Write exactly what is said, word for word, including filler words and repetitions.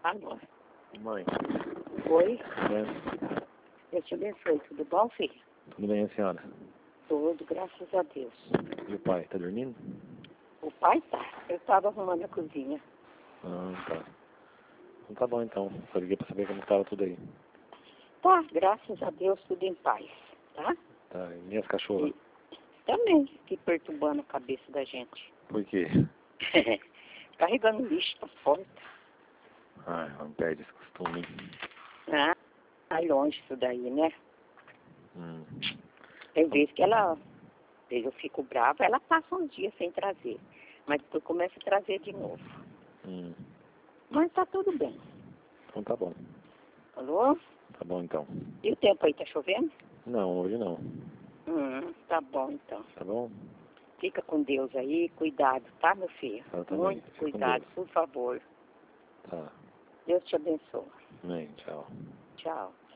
Alô? Mãe. Oi? É. Deus te abençoe. Tudo bom, filho? Tudo bem, a senhora? Tudo, graças a Deus. E o pai, tá dormindo? O pai tá. Eu estava arrumando a cozinha. Ah, tá. Então tá bom, então. Só liguei pra saber como tava tudo aí. Tá, graças a Deus, tudo em paz, tá? Tá, e minhas cachorras? E também, que perturbando a cabeça da gente. Por quê? Carregando lixo pra fora. Ai, não perde esse costume. Ah, tá longe isso daí, né? Hum. Tem vezes que ela, às vezes eu fico brava, ela passa um dia sem trazer. Mas depois começa a trazer de novo. Hum. Mas tá tudo bem. Então tá bom. Alô? Tá bom, então. E o tempo aí, tá chovendo? Não, hoje não. Hum, tá bom então. Tá bom? Fica com Deus aí, cuidado, tá, meu filho? Tá, também. Muito Fica com cuidado, Deus. por favor. Tá. Deus te abençoe. Amém, tchau. Tchau.